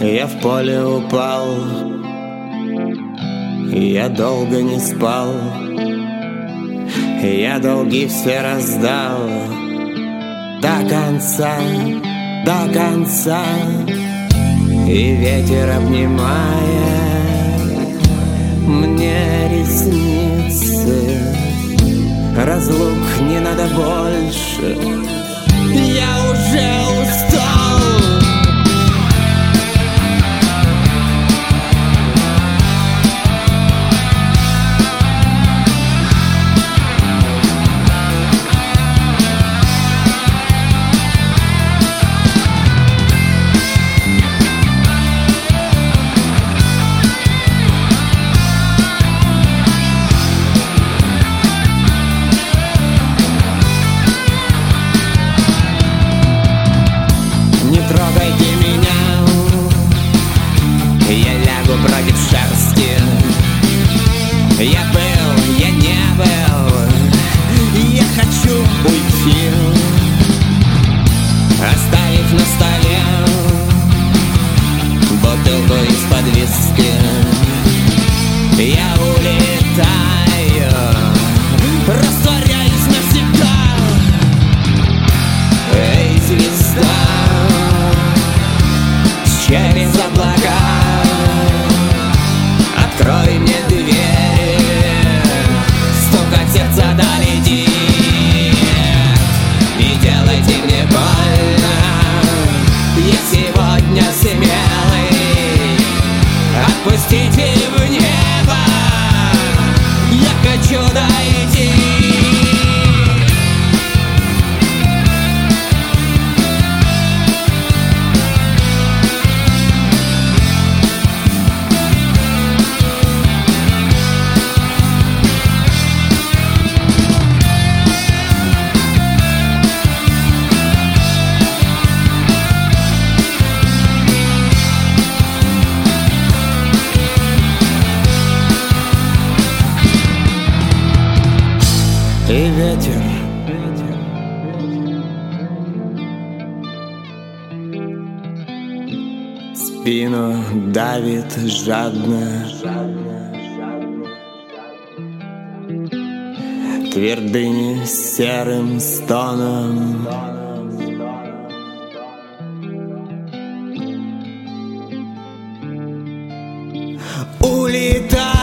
Я в поле упал, я долго не спал, я долги все раздал до конца, до конца. И ветер, обнимая мне ресницы, разлук не надо больше, я уже устал. Трогайте меня, я лягу против шерсти. Я был, я не был, я хочу уйти, оставив на столе бутылку из-под виски. Я улетаю, растворяюсь навсегда. Эй, звезда, через облака открой мне двери, стука сердца долетит. И делайте мне больно, я сегодня смелый. Отпустите в небо, я хочу дойти. И ветер, спину давит жадно, твердыни серым стоном. Улетай.